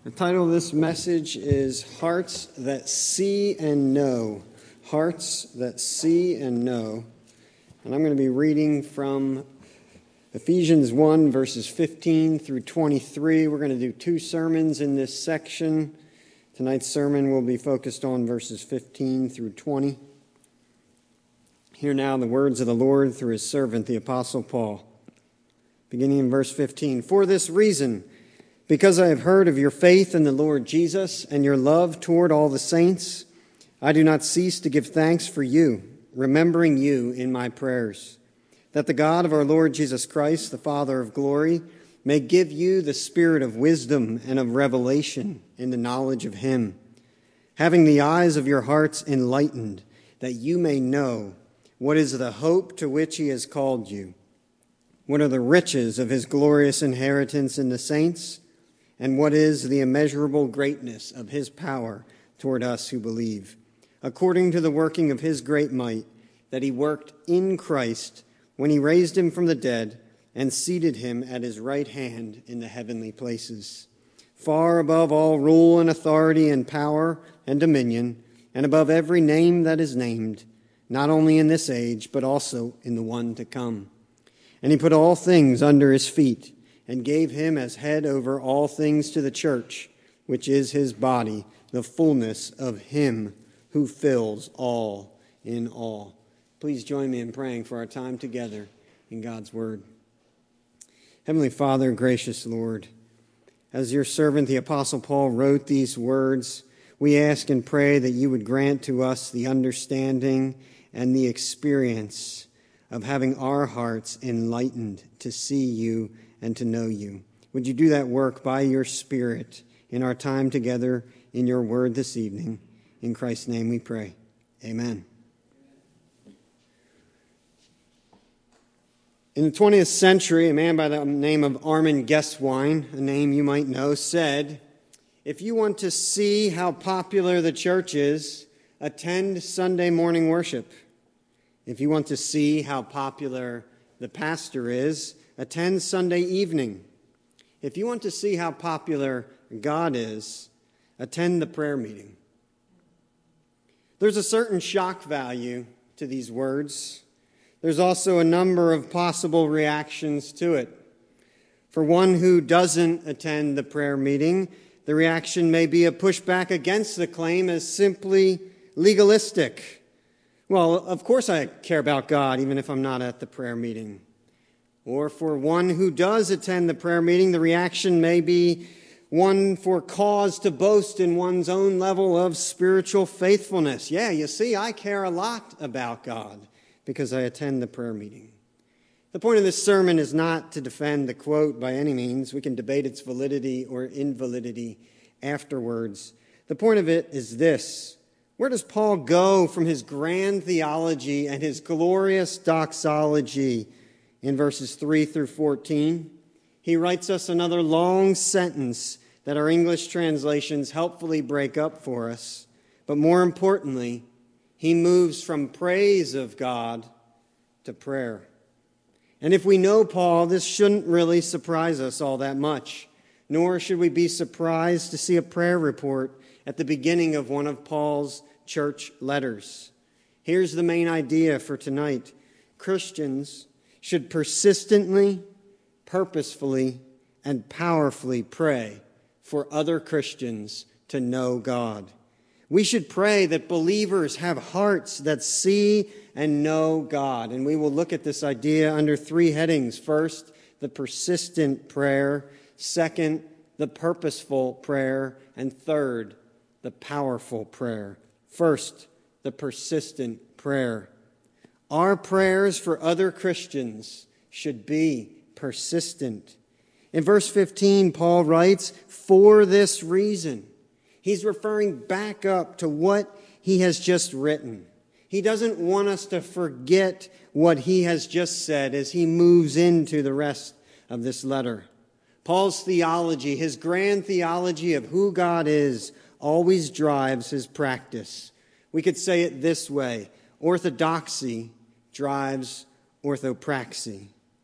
The title of this message is Hearts That See and Know. Hearts That See and Know. And I'm going to be reading from Ephesians 1, verses 15 through 23. We're going to do two sermons in this section. Tonight's sermon will be focused on verses 15 through 20. Hear now the words of the Lord through his servant, the Apostle Paul. Beginning in verse 15. For this reason, because I have heard of your faith in the Lord Jesus and your love toward all the saints, I do not cease to give thanks for you, remembering you in my prayers, that the God of our Lord Jesus Christ, the Father of glory, may give you the spirit of wisdom and of revelation in the knowledge of him, having the eyes of your hearts enlightened, that you may know what is the hope to which he has called you, what are the riches of his glorious inheritance in the saints, and what is the immeasurable greatness of his power toward us who believe, according to the working of his great might, that he worked in Christ when he raised him from the dead and seated him at his right hand in the heavenly places, far above all rule and authority and power and dominion, and above every name that is named, not only in this age, but also in the one to come. And he put all things under his feet, and gave him as head over all things to the church, which is his body, the fullness of him who fills all in all. Please join me in praying for our time together in God's word. Heavenly Father, gracious Lord, as your servant, the Apostle Paul, wrote these words, we ask and pray that you would grant to us the understanding and the experience of having our hearts enlightened to see you and to know you. Would you do that work by your Spirit in our time together in your word this evening? In Christ's name we pray. Amen. In the 20th century, a man by the name of Armin Gesswein, a name you might know, said, if you want to see how popular the church is, attend Sunday morning worship. If you want to see how popular the pastor is, attend Sunday evening. If you want to see how popular God is, attend the prayer meeting. There's a certain shock value to these words. There's also a number of possible reactions to it. For one who doesn't attend the prayer meeting, the reaction may be a pushback against the claim as simply legalistic. Well, of course I care about God, even if I'm not at the prayer meeting. Or for one who does attend the prayer meeting, the reaction may be one for cause to boast in one's own level of spiritual faithfulness. Yeah, you see, I care a lot about God because I attend the prayer meeting. The point of this sermon is not to defend the quote by any means. We can debate its validity or invalidity afterwards. The point of it is this. Where does Paul go from his grand theology and his glorious doxology in verses 3 through 14? He writes us another long sentence that our English translations helpfully break up for us. But more importantly, he moves from praise of God to prayer. And if we know Paul, this shouldn't really surprise us all that much, nor should we be surprised to see a prayer report at the beginning of one of Paul's church letters. Here's the main idea for tonight. Christians should persistently, purposefully, and powerfully pray for other Christians to know God. We should pray that believers have hearts that see and know God. And we will look at this idea under three headings. First, the persistent prayer. Second, the purposeful prayer. And third, the powerful prayer. First, the persistent prayer. Our prayers for other Christians should be persistent. In verse 15, Paul writes, for this reason. He's referring back up to what he has just written. He doesn't want us to forget what he has just said as he moves into the rest of this letter. Paul's theology, his grand theology of who God is, always drives his practice. We could say it this way. Orthodoxy drives orthopraxy.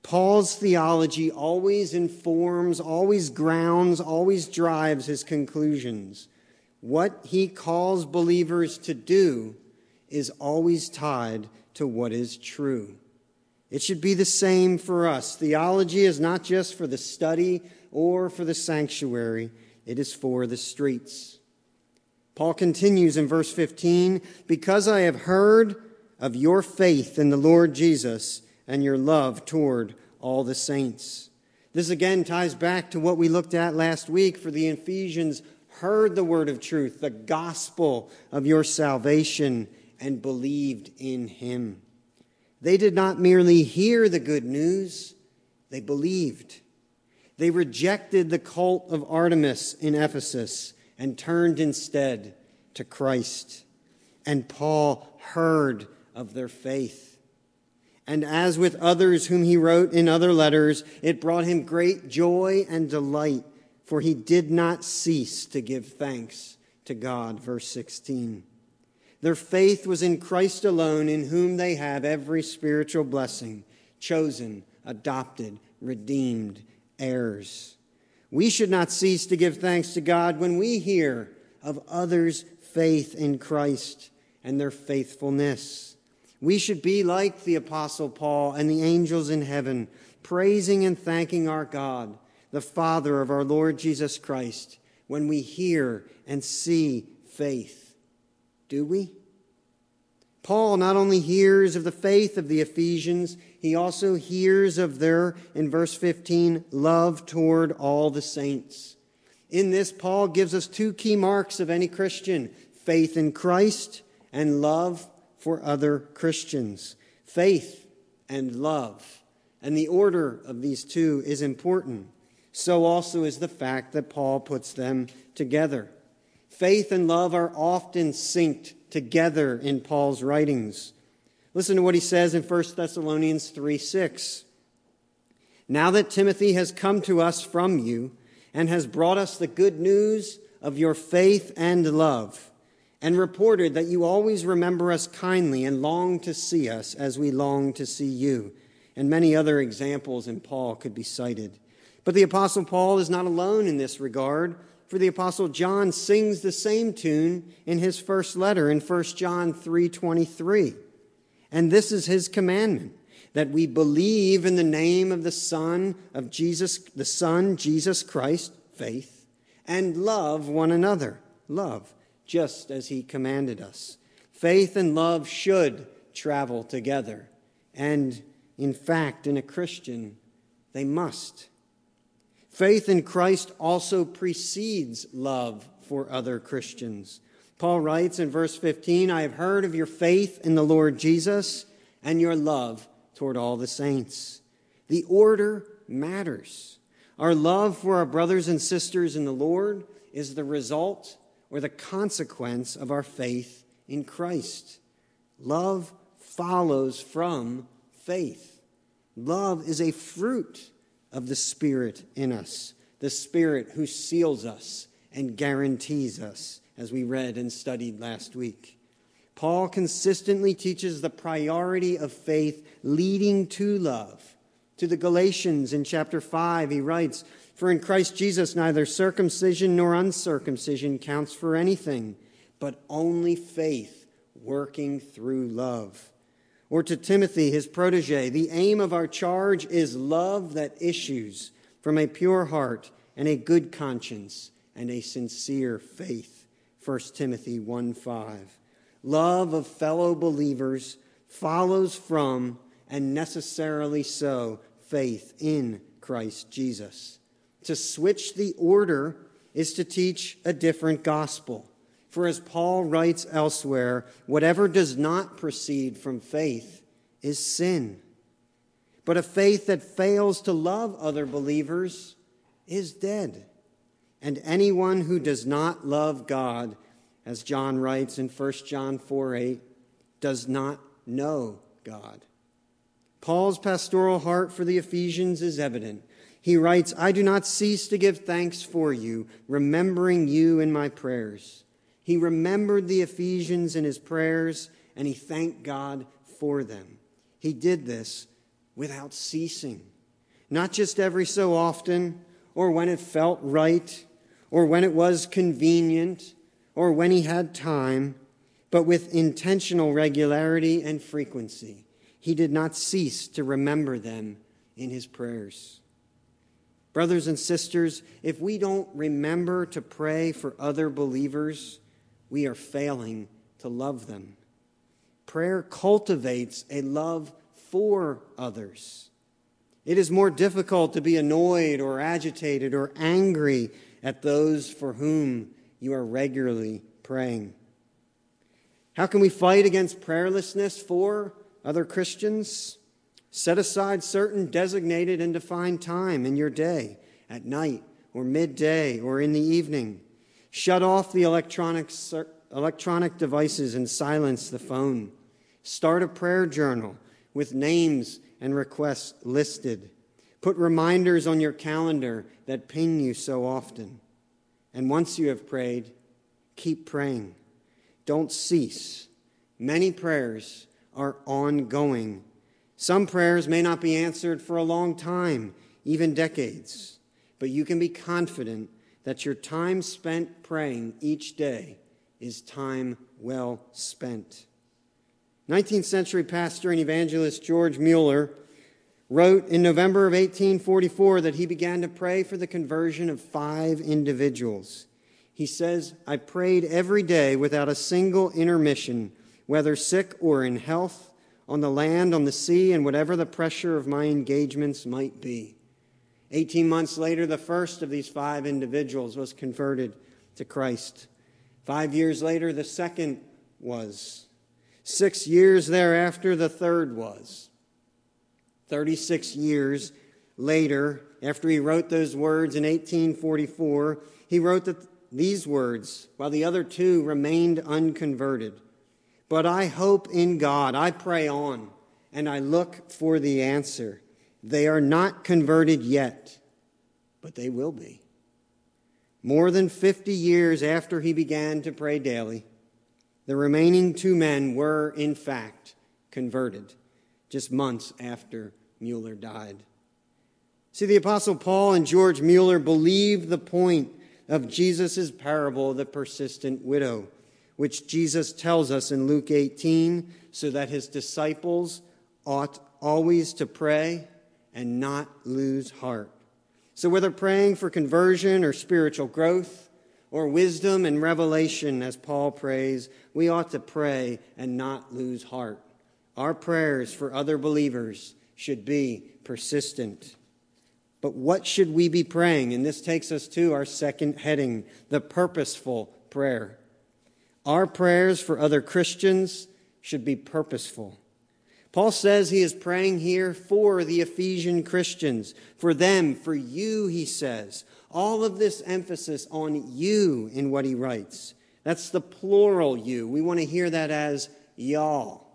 Paul's theology always informs, always grounds, always drives his conclusions. What he calls believers to do is always tied to what is true. It should be the same for us. Theology is not just for the study or for the sanctuary. It is for the streets. Paul continues in verse 15, because I have heard of your faith in the Lord Jesus and your love toward all the saints. This again ties back to what we looked at last week, for the Ephesians heard the word of truth, the gospel of your salvation, and believed in him. They did not merely hear the good news, they believed. They rejected the cult of Artemis in Ephesus and turned instead to Christ. And Paul heard of their faith. And as with others whom he wrote in other letters, it brought him great joy and delight, for he did not cease to give thanks to God. Verse 16. Their faith was in Christ alone, in whom they have every spiritual blessing, chosen, adopted, redeemed, heirs. We should not cease to give thanks to God when we hear of others' faith in Christ and their faithfulness. We should be like the Apostle Paul and the angels in heaven, praising and thanking our God, the Father of our Lord Jesus Christ, when we hear and see faith. Do we? Paul not only hears of the faith of the Ephesians, he also hears of their, in verse 15, love toward all the saints. In this, Paul gives us two key marks of any Christian: faith in Christ and love for other Christians. Faith and love. And the order of these two is important. So also is the fact that Paul puts them together. Faith and love are often synced together in Paul's writings. Listen to what he says in 1 Thessalonians 3:6. Now that Timothy has come to us from you and has brought us the good news of your faith and love, and reported that you always remember us kindly and long to see us as we long to see you. And many other examples in Paul could be cited. But the Apostle Paul is not alone in this regard, for the Apostle John sings the same tune in his first letter in 1 John 3:23. And this is his commandment, that we believe in the name of the Son, Jesus Christ, faith, and love one another, love, just as he commanded us. Faith and love should travel together. And in fact, in a Christian, they must. Faith in Christ also precedes love for other Christians. Paul writes in verse 15, I have heard of your faith in the Lord Jesus and your love toward all the saints. The order matters. Our love for our brothers and sisters in the Lord is the result or the consequence of our faith in Christ. Love follows from faith. Love is a fruit of the Spirit in us, the Spirit who seals us and guarantees us, as we read and studied last week. Paul consistently teaches the priority of faith leading to love. To the Galatians in chapter 5, he writes, For in Christ Jesus neither circumcision nor uncircumcision counts for anything, but only faith working through love. Or to Timothy, his protege, the aim of our charge is love that issues from a pure heart and a good conscience and a sincere faith. 1 Timothy 1:5. Love of fellow believers follows from, and necessarily so, faith in Christ Jesus. To switch the order is to teach a different gospel. For as Paul writes elsewhere, whatever does not proceed from faith is sin. But a faith that fails to love other believers is dead. And anyone who does not love God, as John writes in 1 John 4:8, does not know God. Paul's pastoral heart for the Ephesians is evident. He writes, I do not cease to give thanks for you, remembering you in my prayers. He remembered the Ephesians in his prayers, and he thanked God for them. He did this without ceasing. not just every so often, or when it felt right, or when it was convenient, or when he had time, but with intentional regularity and frequency. He did not cease to remember them in his prayers. Brothers and sisters, if we don't remember to pray for other believers, we are failing to love them. Prayer cultivates a love for others. It is more difficult to be annoyed or agitated or angry at those for whom you are regularly praying. How can we fight against prayerlessness for other Christians? Set aside certain designated and defined time in your day, at night or midday or in the evening. Shut off the electronic devices and silence the phone. Start a prayer journal with names and requests listed. Put reminders on your calendar that ping you so often. And once you have prayed, keep praying. Don't cease. Many prayers are ongoing. Some prayers may not be answered for a long time, even decades, but you can be confident that your time spent praying each day is time well spent. 19th century pastor and evangelist George Mueller wrote in November of 1844 that he began to pray for the conversion of 5 individuals. He says, "I prayed every day without a single intermission, whether sick or in health, on the land, on the sea, and whatever the pressure of my engagements might be." 18 months later, the first of these 5 individuals was converted to Christ. 5 years later, the second was. 6 years thereafter, the third was. 36 years later, after he wrote those words in 1844, he wrote these words, while the other 2 remained unconverted. "But I hope in God, I pray on, and I look for the answer. They are not converted yet, but they will be." More than 50 years after he began to pray daily, the remaining 2 men were, in fact, converted, just months after Mueller died. See, the Apostle Paul and George Mueller believed the point of Jesus' parable, the persistent widow, which Jesus tells us in Luke 18, so that his disciples ought always to pray and not lose heart. So whether praying for conversion or spiritual growth or wisdom and revelation, as Paul prays, we ought to pray and not lose heart. Our prayers for other believers should be persistent. But what should we be praying? And this takes us to our second heading, the purposeful prayer. Our prayers for other Christians should be purposeful. Paul says he is praying here for the Ephesian Christians, for them, for you, he says. All of this emphasis on you in what he writes. That's the plural you. We want to hear that as y'all.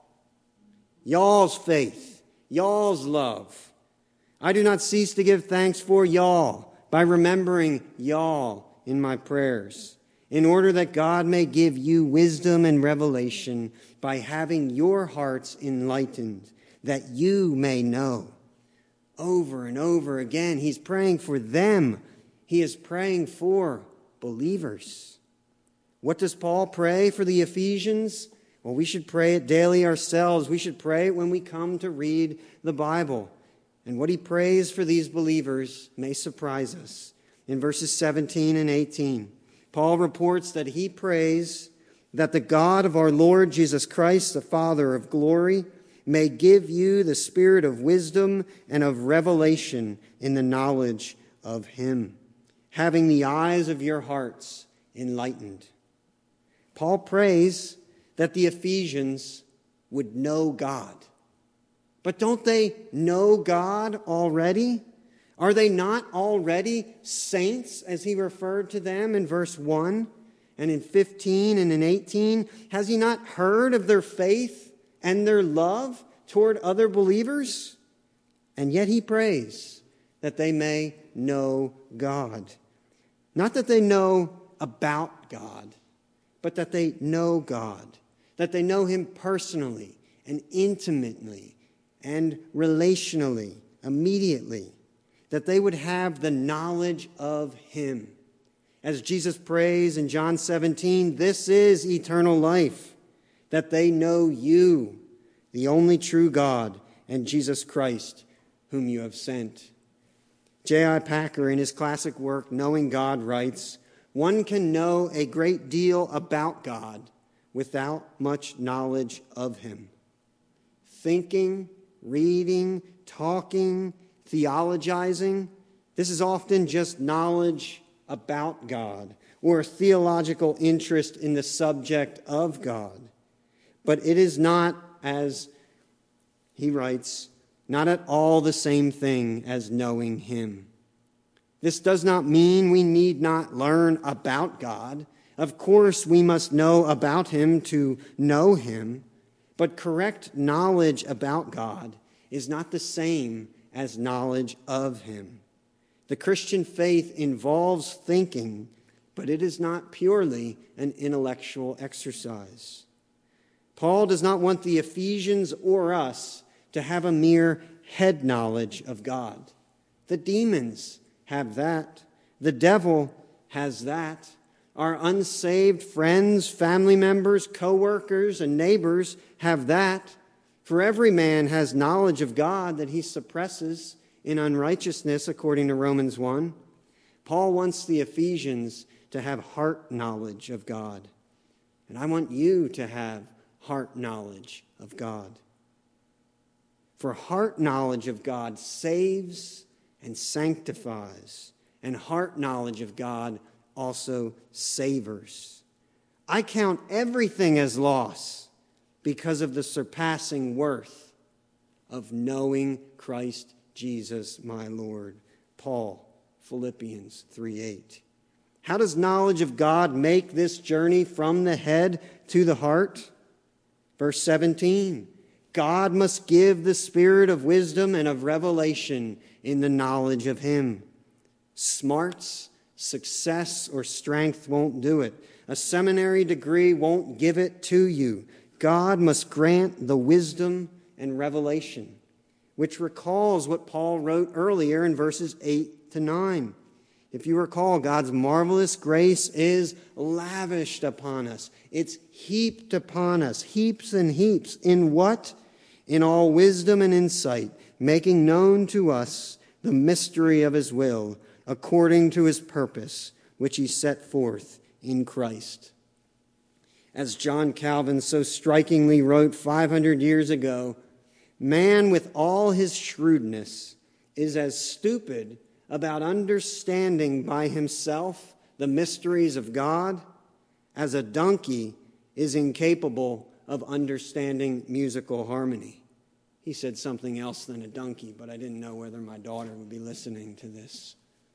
Y'all's faith, y'all's love. I do not cease to give thanks for y'all by remembering y'all in my prayers, in order that God may give you wisdom and revelation by having your hearts enlightened, that you may know. Over and over again, he's praying for them. He is praying for believers. What does Paul pray for the Ephesians? Well, we should pray it daily ourselves. We should pray it when we come to read the Bible. And what he prays for these believers may surprise us. In verses 17 and 18, Paul reports that he prays that the God of our Lord Jesus Christ, the Father of glory, may give you the spirit of wisdom and of revelation in the knowledge of him, having the eyes of your hearts enlightened. Paul prays that the Ephesians would know God. But don't they know God already? Are they not already saints, as he referred to them in verse 1 and in 15 and in 18? Has he not heard of their faith and their love toward other believers? And yet he prays that they may know God. Not that they know about God, but that they know God, that they know him personally and intimately and relationally, immediately. that they would have the knowledge of him. As Jesus prays in John 17, this is eternal life, that they know you, the only true God, and Jesus Christ, whom you have sent. J.I. Packer, in his classic work, Knowing God, writes, one can know a great deal about God without much knowledge of him. Thinking, reading, talking, theologizing, this is often just knowledge about God or theological interest in the subject of God. But it is not, as he writes, not at all the same thing as knowing him. This does not mean we need not learn about God. Of course, we must know about him to know him. But correct knowledge about God is not the same as knowledge of him. The Christian faith involves thinking, but it is not purely an intellectual exercise. Paul does not want the Ephesians or us to have a mere head knowledge of God. The demons have that. The devil has that. Our unsaved friends, family members, co-workers, and neighbors have that. For every man has knowledge of God that he suppresses in unrighteousness, according to Romans 1. Paul wants the Ephesians to have heart knowledge of God. And I want you to have heart knowledge of God. For heart knowledge of God saves and sanctifies, and heart knowledge of God also savors. I count everything as loss because of the surpassing worth of knowing Christ Jesus, my Lord. Paul, Philippians 3:8. How does knowledge of God make this journey from the head to the heart? Verse 17, God must give the spirit of wisdom and of revelation in the knowledge of him. Smarts, success, or strength won't do it. A seminary degree won't give it to you. God must grant the wisdom and revelation, which recalls what Paul wrote earlier in verses 8 to 9. If you recall, God's marvelous grace is lavished upon us. It's heaped upon us, heaps and heaps. In what? In all wisdom and insight, making known to us the mystery of his will, according to his purpose, which he set forth in Christ. As John Calvin so strikingly wrote 500 years ago, man with all his shrewdness is as stupid about understanding by himself the mysteries of God as a donkey is incapable of understanding musical harmony. He said something else than a donkey, but I didn't know whether my daughter would be listening to this.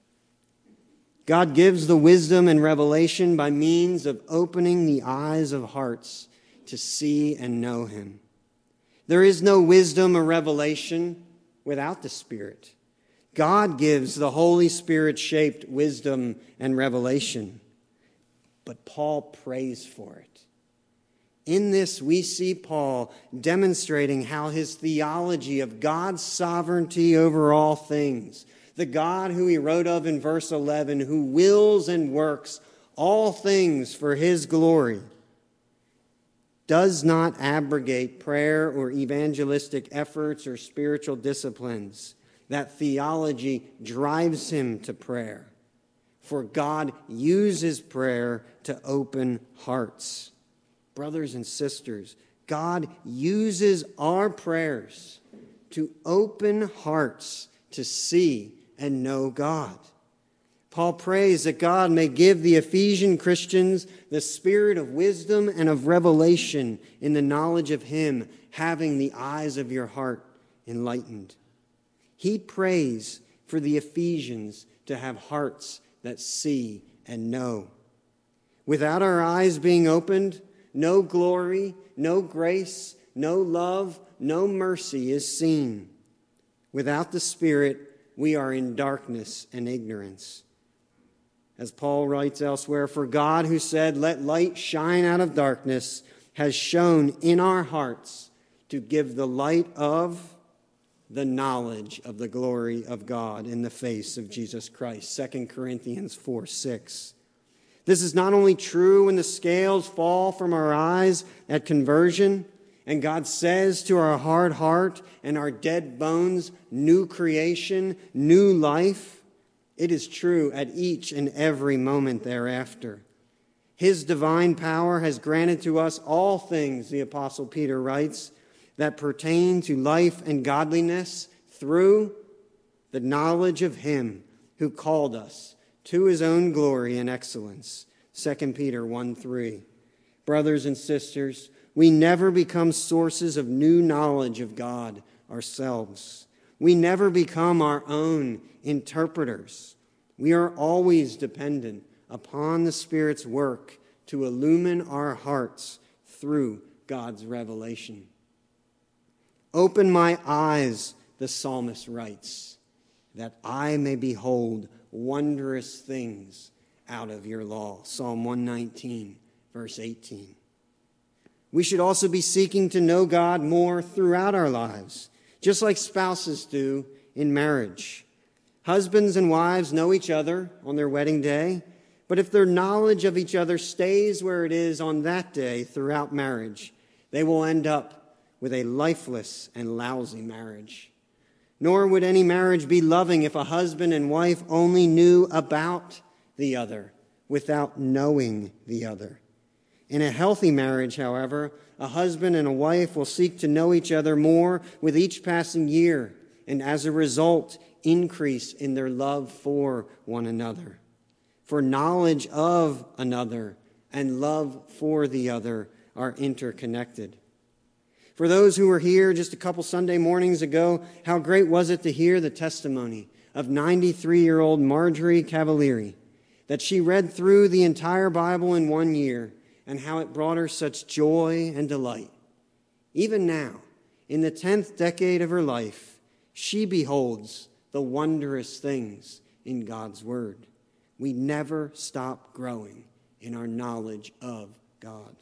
God gives the wisdom and revelation by means of opening the eyes of hearts to see and know him. There is no wisdom or revelation without the Spirit. God gives the Holy Spirit-shaped wisdom and revelation, but Paul prays for it. In this, we see Paul demonstrating how his theology of God's sovereignty over all things, the God who he wrote of in verse 11, who wills and works all things for his glory, does not abrogate prayer or evangelistic efforts or spiritual disciplines. That theology drives him to prayer. For God uses prayer to open hearts. Brothers and sisters, God uses our prayers to open hearts to see and know God. Paul prays that God may give the Ephesian Christians the spirit of wisdom and of revelation in the knowledge of him, having the eyes of your heart enlightened. He prays for the Ephesians to have hearts that see and know. Without our eyes being opened, no glory, no grace, no love, no mercy is seen. Without the Spirit, we are in darkness and ignorance. As Paul writes elsewhere, for God who said, let light shine out of darkness, has shone in our hearts to give the light of the knowledge of the glory of God in the face of Jesus Christ. 2 Corinthians 4:6. This is not only true when the scales fall from our eyes at conversion, and God says to our hard heart and our dead bones, new creation, new life. It is true at each and every moment thereafter. His divine power has granted to us all things, the Apostle Peter writes, that pertain to life and godliness through the knowledge of him who called us to his own glory and excellence. 2 Peter 1:3. Brothers and sisters, we never become sources of new knowledge of God ourselves. We never become our own interpreters. We are always dependent upon the Spirit's work to illumine our hearts through God's revelation. Open my eyes, the psalmist writes, that I may behold wondrous things out of your law. Psalm 119, verse 18. We should also be seeking to know God more throughout our lives, just like spouses do in marriage. Husbands and wives know each other on their wedding day, but if their knowledge of each other stays where it is on that day throughout marriage, they will end up with a lifeless and lousy marriage. Nor would any marriage be loving if a husband and wife only knew about the other without knowing the other. In a healthy marriage, however, a husband and a wife will seek to know each other more with each passing year, and as a result, increase in their love for one another. For knowledge of another and love for the other are interconnected. For those who were here just a couple Sunday mornings ago, how great was it to hear the testimony of 93-year-old Marjorie Cavalieri, that she read through the entire Bible in 1 year, and how it brought her such joy and delight. Even now, in the 10th decade of her life, she beholds the wondrous things in God's Word. We never stop growing in our knowledge of God.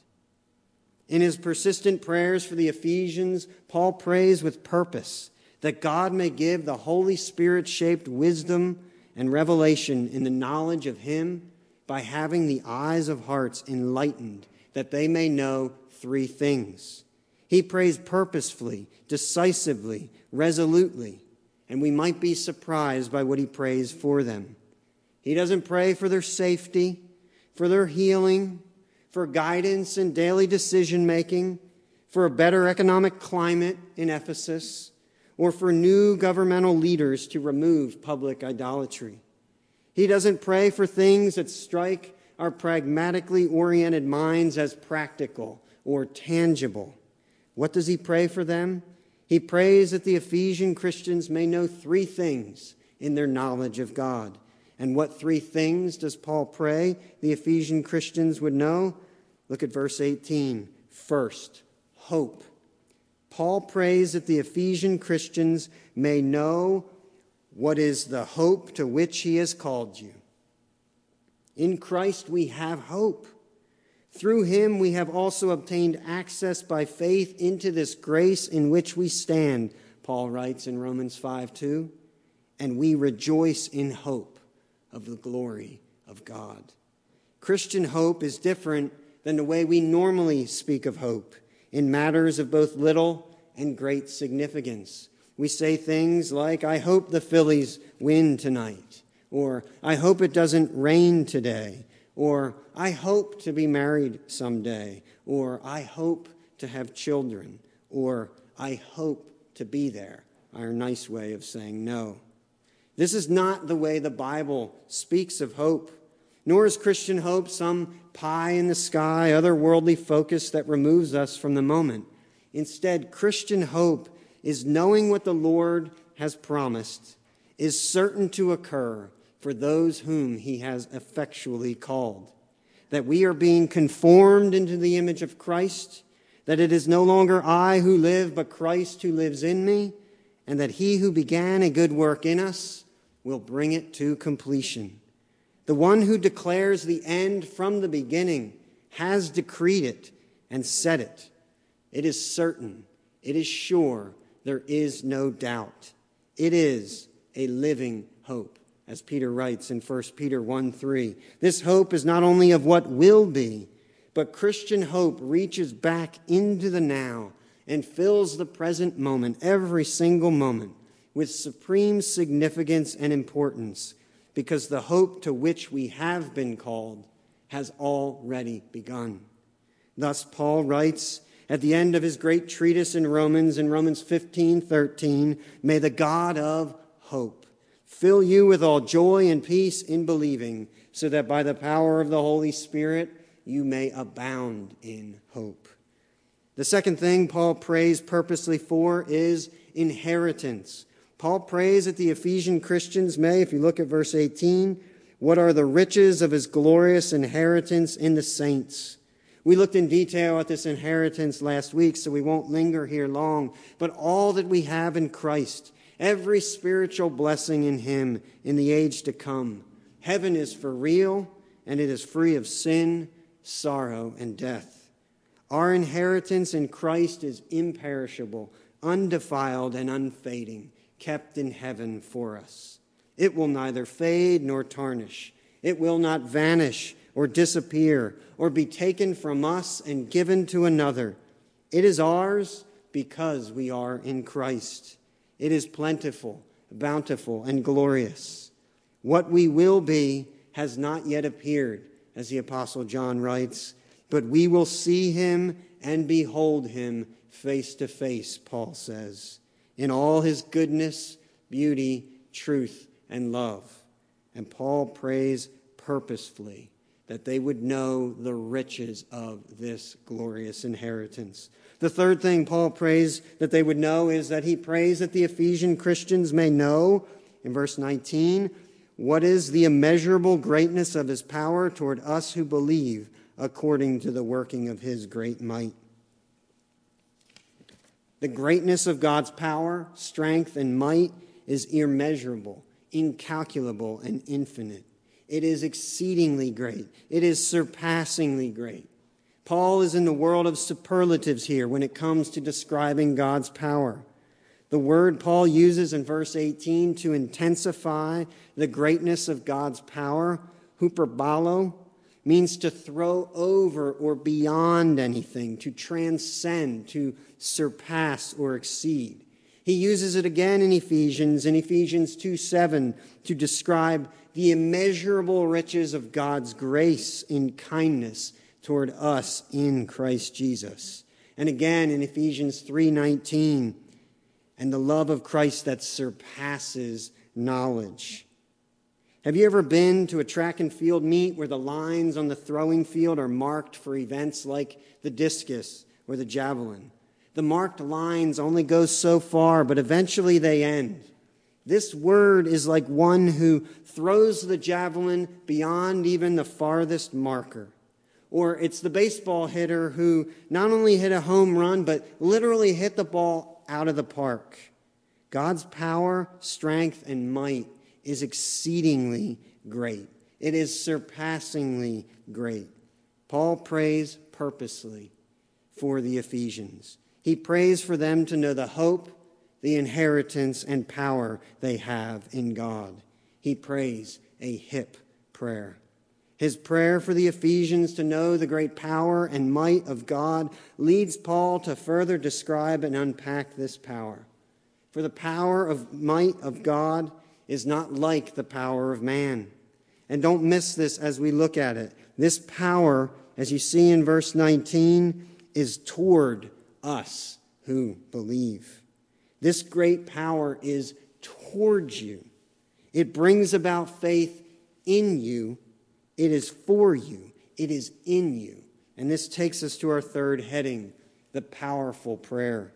In his persistent prayers for the Ephesians, Paul prays with purpose that God may give the Holy Spirit-shaped wisdom and revelation in the knowledge of him by having the eyes of hearts enlightened, that they may know three things. He prays purposefully, decisively, resolutely, and we might be surprised by what he prays for them. He doesn't pray for their safety, for their healing, for guidance in daily decision-making, for a better economic climate in Ephesus, or for new governmental leaders to remove public idolatry. He doesn't pray for things that strike our pragmatically oriented minds as practical or tangible. What does he pray for them? He prays that the Ephesian Christians may know three things in their knowledge of God. And what three things does Paul pray the Ephesian Christians would know? Look at verse 18. First, hope. Paul prays that the Ephesian Christians may know what is the hope to which he has called you. In Christ we have hope. Through him we have also obtained access by faith into this grace in which we stand, Paul writes in Romans 5:2, and we rejoice in hope of the glory of God. Christian hope is different than the way we normally speak of hope in matters of both little and great significance. We say things like, I hope the Phillies win tonight, or I hope it doesn't rain today, or I hope to be married someday, or I hope to have children, or I hope to be there, our nice way of saying no. This is not the way the Bible speaks of hope, nor is Christian hope some pie in the sky, otherworldly focus that removes us from the moment. Instead, Christian hope is knowing what the Lord has promised is certain to occur for those whom he has effectually called. That we are being conformed into the image of Christ, that it is no longer I who live, but Christ who lives in me, and that he who began a good work in us will bring it to completion. The one who declares the end from the beginning has decreed it and said it. It is certain, it is sure, there is no doubt. It is a living hope, as Peter writes in 1 Peter 1:3. This hope is not only of what will be, but Christian hope reaches back into the now and fills the present moment, every single moment, with supreme significance and importance, because the hope to which we have been called has already begun. Thus, Paul writes at the end of his great treatise in Romans 15:13, "May the God of hope fill you with all joy and peace in believing, so that by the power of the Holy Spirit you may abound in hope." The second thing Paul prays purposely for is inheritance. Paul prays that the Ephesian Christians may, if you look at verse 18, what are the riches of his glorious inheritance in the saints? We looked in detail at this inheritance last week, so we won't linger here long. But all that we have in Christ, every spiritual blessing in him in the age to come. Heaven is for real, and it is free of sin, sorrow, and death. Our inheritance in Christ is imperishable, undefiled, and unfading, kept in heaven for us. It will neither fade nor tarnish. It will not vanish or disappear or be taken from us and given to another. It is ours because we are in Christ. It is plentiful, bountiful, and glorious. What we will be has not yet appeared, as the Apostle John writes, but we will see him and behold him face to face, Paul says, in all his goodness, beauty, truth, and love. And Paul prays purposefully that they would know the riches of this glorious inheritance. The third thing Paul prays that they would know is that he prays that the Ephesian Christians may know, in verse 19, what is the immeasurable greatness of his power toward us who believe, according to the working of his great might. The greatness of God's power, strength, and might is immeasurable, incalculable, and infinite. It is exceedingly great. It is surpassingly great. Paul is in the world of superlatives here when it comes to describing God's power. The word Paul uses in verse 18 to intensify the greatness of God's power, hyperbolo, means to throw over or beyond anything, to transcend, to surpass or exceed. He uses it again in Ephesians 2:7, to describe the immeasurable riches of God's grace in kindness toward us in Christ Jesus. And again in Ephesians 3:19, and the love of Christ that surpasses knowledge. Have you ever been to a track and field meet where the lines on the throwing field are marked for events like the discus or the javelin? The marked lines only go so far, but eventually they end. This word is like one who throws the javelin beyond even the farthest marker. Or it's the baseball hitter who not only hit a home run, but literally hit the ball out of the park. God's power, strength, and might is exceedingly great. It is surpassingly great. Paul prays purposely for the Ephesians. He prays for them to know the hope, the inheritance, and power they have in God. He prays a hip prayer. His prayer for the Ephesians to know the great power and might of God leads Paul to further describe and unpack this power. For the power of might of God is not like the power of man. And don't miss this as we look at it. This power, as you see in verse 19, is toward us who believe. This great power is towards you. It brings about faith in you. It is for you. It is in you. And this takes us to our third heading, the powerful prayer.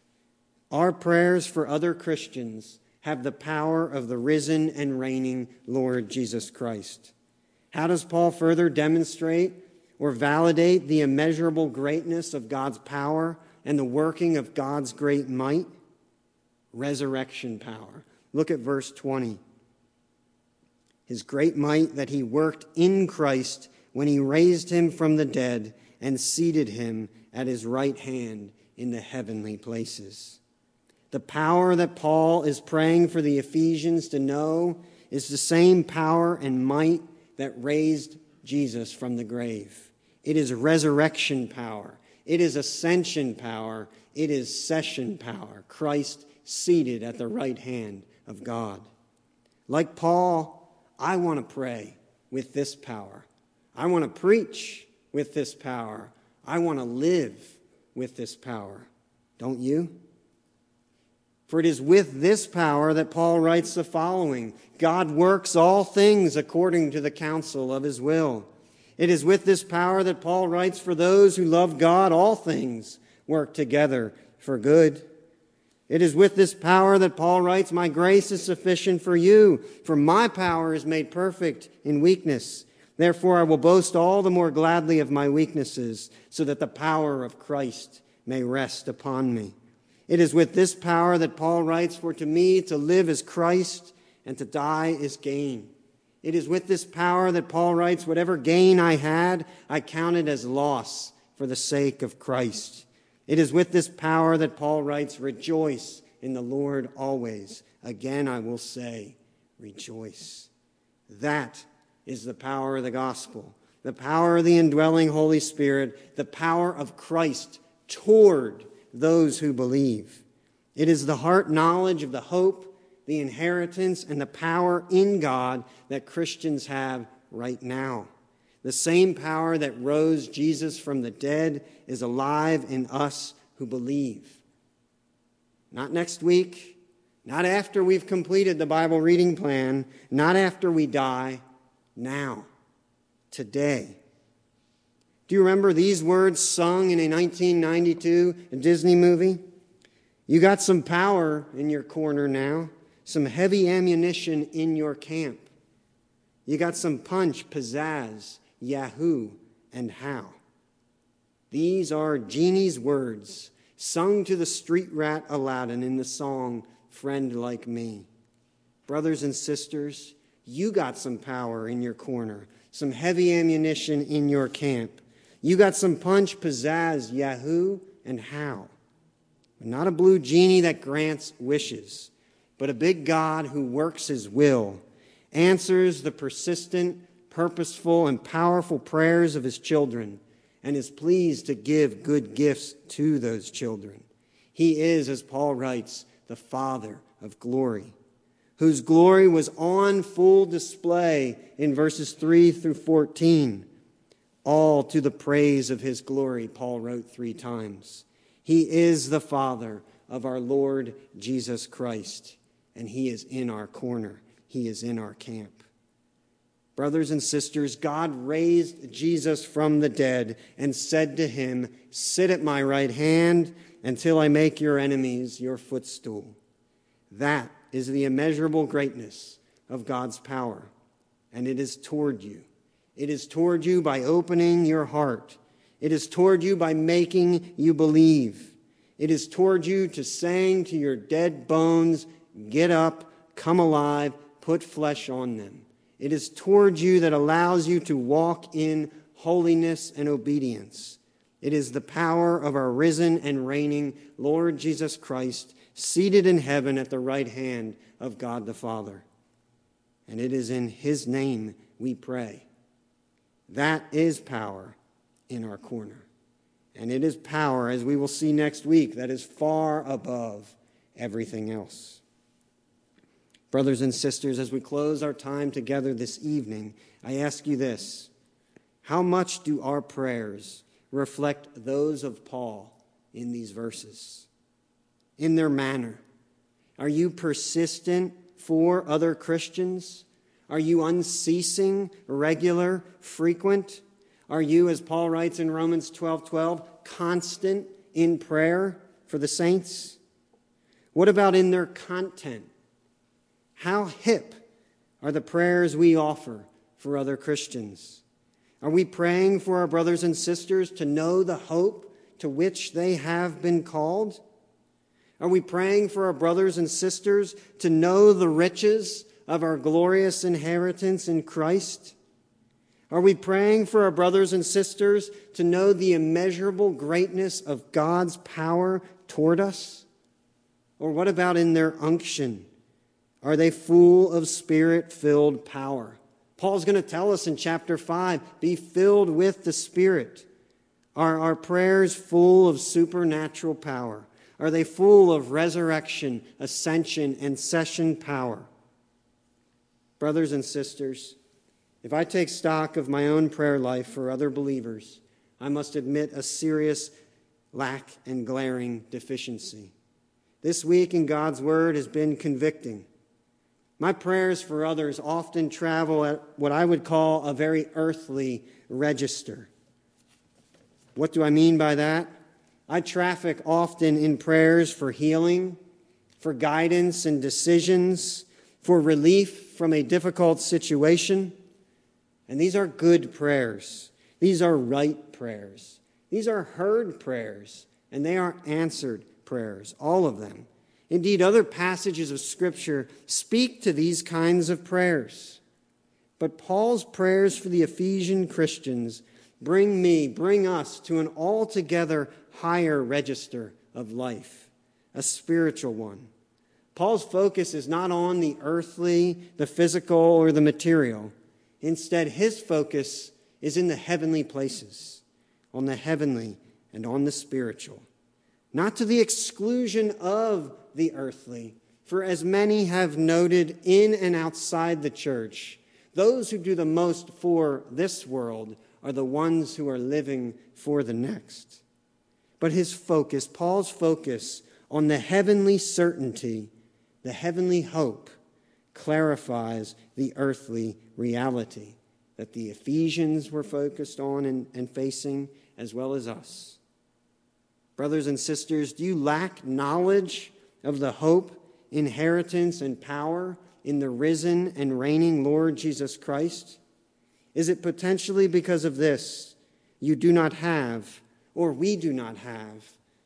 Our prayers for other Christians have the power of the risen and reigning Lord Jesus Christ. How does Paul further demonstrate or validate the immeasurable greatness of God's power and the working of God's great might? Resurrection power. Look at verse 20. His great might that he worked in Christ when he raised him from the dead and seated him at his right hand in the heavenly places. The power that Paul is praying for the Ephesians to know is the same power and might that raised Jesus from the grave. It is resurrection power. It is ascension power. It is session power. Christ seated at the right hand of God. Like Paul, I want to pray with this power. I want to preach with this power. I want to live with this power. Don't you? For it is with this power that Paul writes the following: God works all things according to the counsel of his will. It is with this power that Paul writes, for those who love God, all things work together for good. It is with this power that Paul writes, my grace is sufficient for you, for my power is made perfect in weakness. Therefore I will boast all the more gladly of my weaknesses, so that the power of Christ may rest upon me. It is with this power that Paul writes, for to me to live is Christ, and to die is gain. It is with this power that Paul writes, whatever gain I had, I counted as loss for the sake of Christ. It is with this power that Paul writes, rejoice in the Lord always. Again I will say, rejoice. That is the power of the gospel, the power of the indwelling Holy Spirit, the power of Christ toward those who believe. It is the heart knowledge of the hope, the inheritance, and the power in God that Christians have right now. The same power that rose Jesus from the dead is alive in us who believe. Not next week, not after we've completed the Bible reading plan, not after we die, now, today. Do you remember these words sung in a 1992 Disney movie? You got some power in your corner now, some heavy ammunition in your camp. You got some punch, pizzazz, yahoo, and how. These are Genie's words, sung to the street rat Aladdin in the song, Friend Like Me. Brothers and sisters, you got some power in your corner, some heavy ammunition in your camp. You got some punch, pizzazz, yahoo, and how. But not a blue genie that grants wishes, but a big God who works his will, answers the persistent, purposeful, and powerful prayers of his children, and is pleased to give good gifts to those children. He is, as Paul writes, the Father of glory, whose glory was on full display in verses 3 through 14. All to the praise of his glory, Paul wrote 3 times. He is the Father of our Lord Jesus Christ, and he is in our corner. He is in our camp. Brothers and sisters, God raised Jesus from the dead and said to him, sit at my right hand until I make your enemies your footstool. That is the immeasurable greatness of God's power, and it is toward you. It is toward you by opening your heart. It is toward you by making you believe. It is toward you to saying to your dead bones, get up, come alive, put flesh on them. It is toward you that allows you to walk in holiness and obedience. It is the power of our risen and reigning Lord Jesus Christ, seated in heaven at the right hand of God the Father. And it is in his name we pray. That is power in our corner. And it is power, as we will see next week, that is far above everything else. Brothers and sisters, as we close our time together this evening, I ask you this: how much do our prayers reflect those of Paul in these verses? In their manner, are you persistent for other Christians? Are you unceasing, regular, frequent? Are you, as Paul writes in Romans 12:12, constant in prayer for the saints? What about in their content? How hip are the prayers we offer for other Christians? Are we praying for our brothers and sisters to know the hope to which they have been called? Are we praying for our brothers and sisters to know the riches of our glorious inheritance in Christ? Are we praying for our brothers and sisters to know the immeasurable greatness of God's power toward us? Or what about in their unction? Are they full of Spirit-filled power? Paul's going to tell us in chapter 5, be filled with the Spirit. Are our prayers full of supernatural power? Are they full of resurrection, ascension, and session power? Brothers and sisters, if I take stock of my own prayer life for other believers, I must admit a serious lack and glaring deficiency. This week in God's Word has been convicting. My prayers for others often travel at what I would call a very earthly register. What do I mean by that? I traffic often in prayers for healing, for guidance and decisions, for relief from a difficult situation. And these are good prayers. These are right prayers. These are heard prayers, and they are answered prayers, all of them. Indeed, other passages of Scripture speak to these kinds of prayers. But Paul's prayers for the Ephesian Christians bring us to an altogether higher register of life, a spiritual one. Paul's focus is not on the earthly, the physical, or the material. Instead, his focus is in the heavenly places, on the heavenly and on the spiritual. Not to the exclusion of the earthly, for as many have noted in and outside the church, those who do the most for this world are the ones who are living for the next. But his focus, Paul's focus on the heavenly certainty, the heavenly hope, clarifies the earthly reality that the Ephesians were focused on and facing, as well as us. Brothers and sisters, do you lack knowledge of the hope, inheritance, and power in the risen and reigning Lord Jesus Christ? Is it potentially because of this you do not have, or we do not have,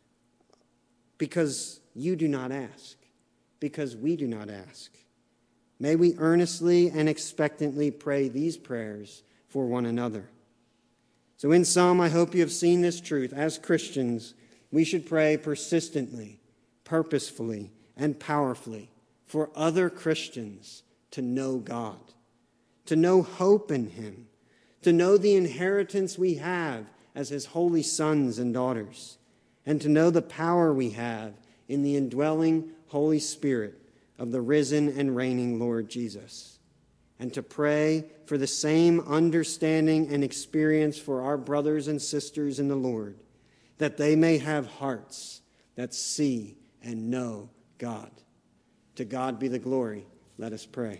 because you do not ask, because we do not ask? May we earnestly and expectantly pray these prayers for one another. So in sum, I hope you have seen this truth. As Christians, we should pray persistently, purposefully, and powerfully for other Christians to know God, to know hope in Him, to know the inheritance we have as His holy sons and daughters, and to know the power we have in the indwelling Holy Spirit of the risen and reigning Lord Jesus, and to pray for the same understanding and experience for our brothers and sisters in the Lord, that they may have hearts that see and know God. To God be the glory. Let us pray.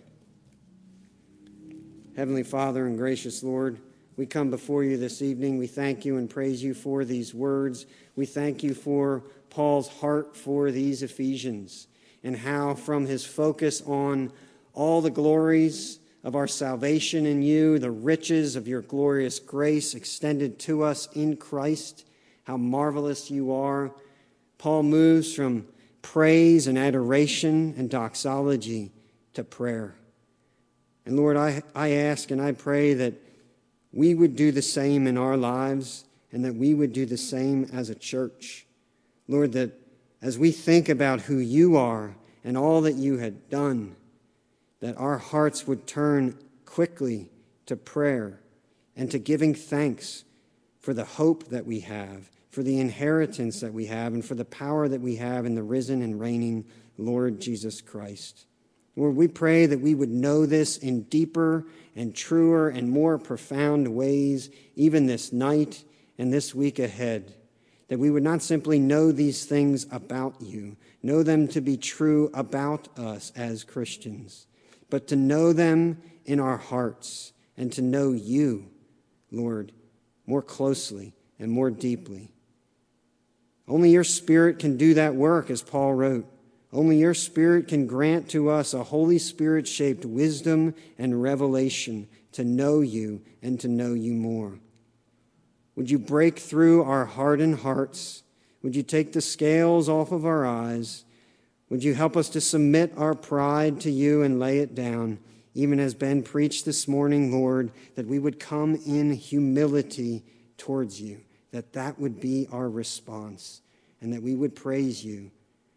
Heavenly Father and gracious Lord, we come before you this evening. We thank you and praise you for these words. We thank you for Paul's heart for these Ephesians, and how from his focus on all the glories of our salvation in you, the riches of your glorious grace extended to us in Christ, how marvelous you are, Paul moves from praise and adoration and doxology to prayer. And Lord, I ask and I pray that we would do the same in our lives, and that we would do the same as a church. Lord, that as we think about who you are and all that you had done, that our hearts would turn quickly to prayer and to giving thanks for the hope that we have, for the inheritance that we have, and for the power that we have in the risen and reigning Lord Jesus Christ. Lord, we pray that we would know this in deeper and truer and more profound ways, even this night and this week ahead, that we would not simply know these things about you, know them to be true about us as Christians, but to know them in our hearts and to know you, Lord, more closely and more deeply. Only your Spirit can do that work, as Paul wrote. Only your Spirit can grant to us a Holy Spirit-shaped wisdom and revelation to know you and to know you more. Would you break through our hardened hearts? Would you take the scales off of our eyes? Would you help us to submit our pride to you and lay it down, even as Ben preached this morning, Lord, that we would come in humility towards you, that would be our response, and that we would praise you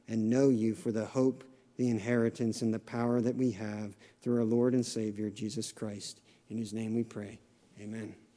and know you for the hope, the inheritance, and the power that we have through our Lord and Savior, Jesus Christ, in whose name we pray. Amen.